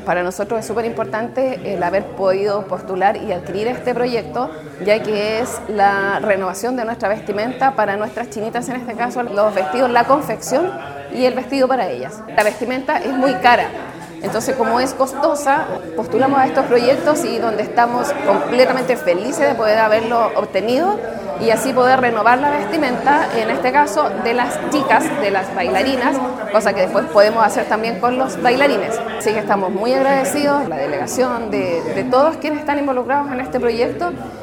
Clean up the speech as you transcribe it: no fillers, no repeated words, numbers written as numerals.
Para nosotros es súper importante el haber podido postular y adquirir este proyecto, ya que es la renovación de nuestra vestimenta para nuestras chinitas, en este caso los vestidos, la confección y el vestido para ellas. La vestimenta es muy cara, entonces como es costosa, postulamos a estos proyectos y donde estamos completamente felices de poder haberlo obtenido y así poder renovar la vestimenta, en este caso de las chicas, de las bailarinas, cosa que después podemos hacer también con los bailarines. Así que estamos muy agradecidos, la delegación, de todos quienes están involucrados en este proyecto.